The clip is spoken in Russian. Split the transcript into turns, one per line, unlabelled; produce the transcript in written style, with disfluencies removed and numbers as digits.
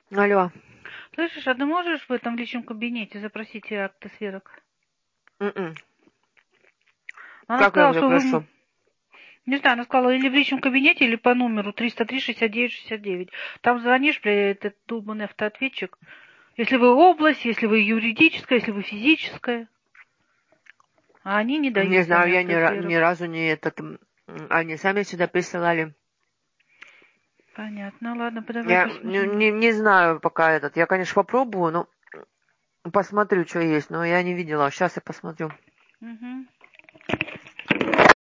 Алло.
Слышишь, а ты можешь в этом личном кабинете запросить акты сверок?
М-м.
Она
Как я
сказала,
его
что вы...
запрошу?
Не знаю, она сказала, или в личном кабинете, или по номеру 303-69-69. Там звонишь, бля, этот долбанный автоответчик. Если вы область, если вы юридическая, если вы физическая. А они не
Не
дают
знаю,
сами
я
акты
ни
сверок.
разу не этот... Они сами сюда присылали.
Понятно, ладно, давай
Я
посмотрим.
не знаю пока этот. Я, конечно, попробую, но посмотрю, что есть. Но я не видела. Сейчас я посмотрю.
Угу.